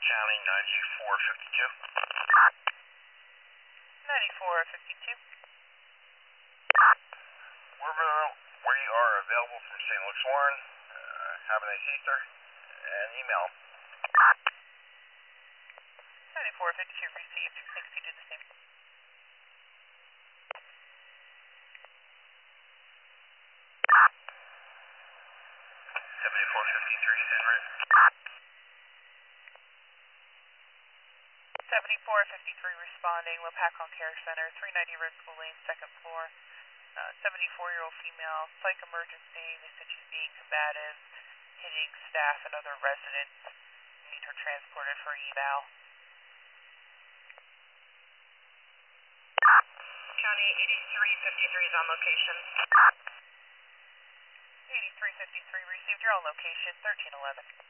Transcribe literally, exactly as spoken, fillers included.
County, ninety-four fifty-two. ninety-four fifty-two. We're, we are available from Saint Luke's Warren. Uh, have a nice Easter. And email. ninety-four fifty-two received. Thanks, you did the same. seventy-four fifty-three, en route. seventy-four fifty-three responding, Lopakon Care Center, three ninety Red School Lane, second floor. Uh, seventy-four-year-old female, psych emergency. They said she's being combative, hitting staff and other residents. Need her transported for eval. County eighty-three fifty-three is on location. eighty-three fifty-three received. You're on location, thirteen eleven.